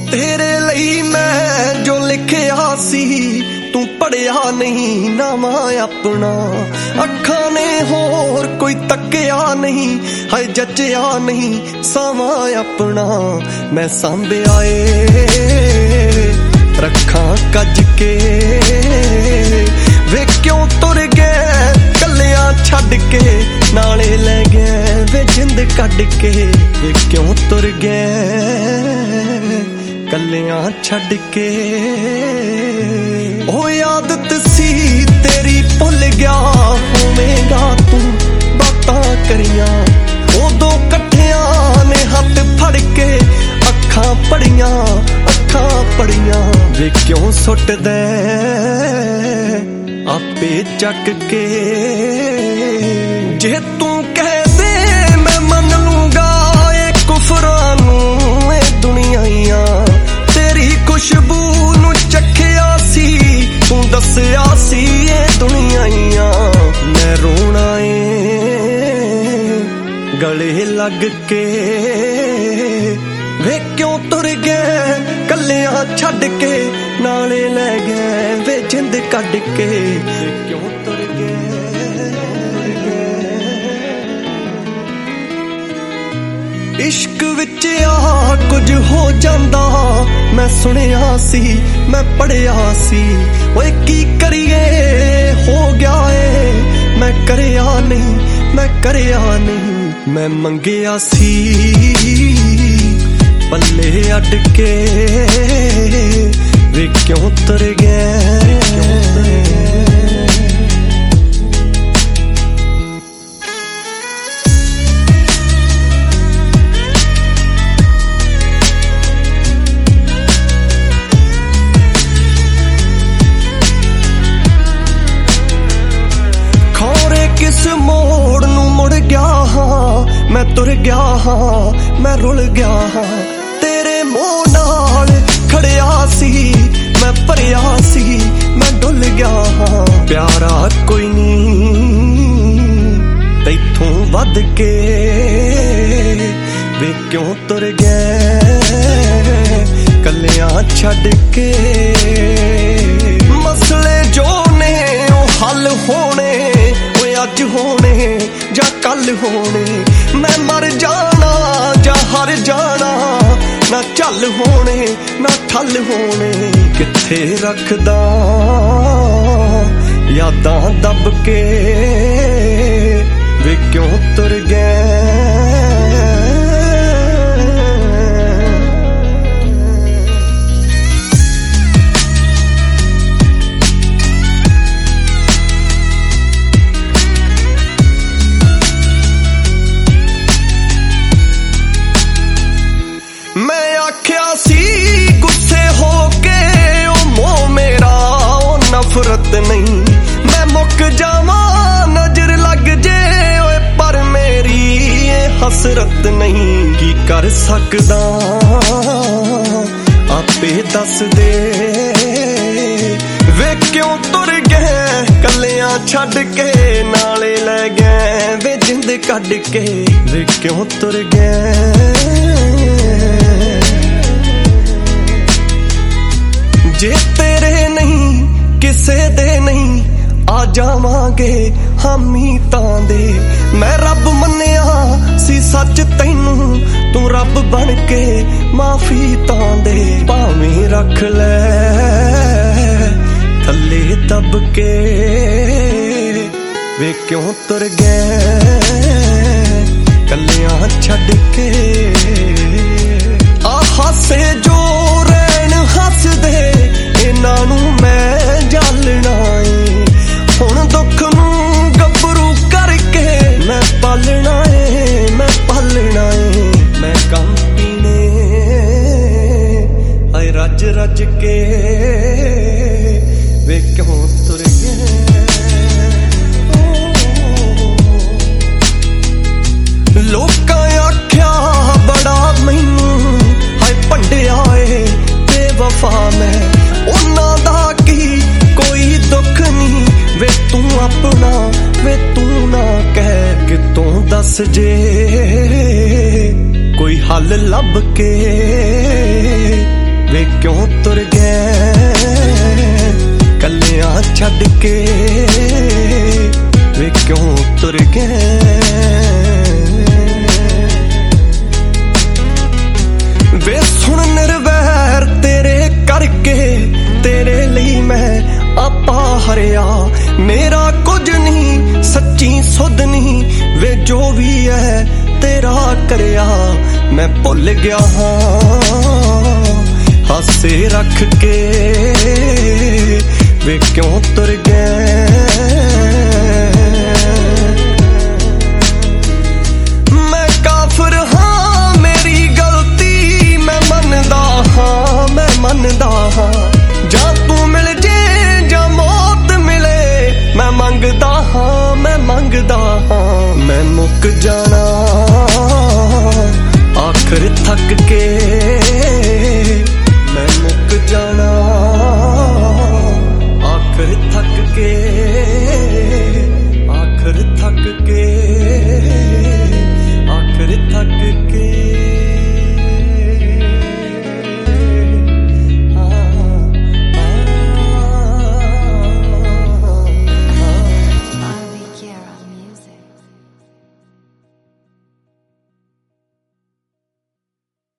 तेरे लई मैं जो लिखिया सी तू पढ़िया नहीं नामा अपना। अखां ने होर कोई तकिया नहीं है जचिया नहीं सामा अपना। मैं सांभिया ए रखा कज के वे क्यों तुर गए कलिया छड़ के नाले ले गए वे जिंद कड के। वे क्यों तुर गए कलियां छड़ के। ओ आदत सी तेरी भुल गया होवेगा तू बातां करियां। उदों कट्ठियां ने हथ फड़ के अखां पड़ियां वे क्यों सुट दे आपे चक के। जे तू कह दे मैं मन लूंगा ए कुफरानू ए दुनियाइयां। तेरी खुशबू नू चखिया सी तू दसिया सी ए दुनियाइयां। मैं रोना ए गले लग के वे क्यों तुर गए कलियां छड़ के नाले ले गए वे जिंद कड के। वे क्यों तुर गए। इश्क विच आ कुछ हो जांदा मैं सुनिया सी मैं पढ़िया सी। ओए की करिए हो गया ए मैं करिया नहीं मैं मंगिया सी पल्ले अड के। वे क्यों तुर गए। खौरे किस मोड़ नू मुड़ गया हाँ मैं तुर गया हाँ मैं रुल गया हाँ। तेरे मोह नाल खड़िया सी मैं भरिया सी मैं डुल गया हाँ। प्यारा कोई नहीं तैथों वध के। वे क्यों तुर गए कलियां छड़ के। मसले जो ने ओ हल होने ओए अज होने जा कल होने। मैं मर जाना जा हर जाना ना झल होने ना ठल होने। किथे रखदा यादां दब के। वे क्यों तुर गए। मैं आख्या सी गुस्से होके ओ मोह मेरा ओ नफरत नहीं। मैं मुक जावा नजर लग जे ओए पर मेरी ये हसरत नहीं। की कर सकदा आपे दस दे। वे क्यों तुर गए कलियां छड़ के नाले ले गए वे जिंद कड के। वे क्यों तुर गए। जे तेरे नहीं किसे दे नहीं आ जावांगे हामी तां दे। मैं रब मन्निया सी सच तैनू तू रब बन के माफी तां दे। भावें रख ले थल्ले दब के। वे क्यों तुर गए कलियां छड़ के। आ हासे जो रैन हस दे इन्हां नू मैं जालना ए। हुण दुख नू गबरू करके मैं पालना ए मैं पालना ए। मैं कम पीने आए रज रज के। वे क्यों तुर गए। लोकां आख्या बड़ा मैनू हाय भंडिया ए बेवफा मैं। उन्हां दा की कोई दुख नहीं वे तू अपना वे तू ना कह कितों दस जे कोई हल लब के। वे क्यों तुर गए कलियां छड्ड के, वे क्यों तुर गए। वे सुन निर्वैर तेरे करके, तेरे लिए मैं आपा हरिया, मेरा कुछ नहीं सच्ची सुध नहीं, वे जो भी है तेरा करया। मैं भुल गया हाँ हासे रख के, वे क्यों तुर गए। मैं काफिर हाँ मेरी गलती, मैं मनदा हाँ मैं मनदा हाँ, जा तू मिल जे जा मौत मिले, मैं मंगदा हाँ मैं मंगदा हाँ। मैं मुक जाना आखिर थक के,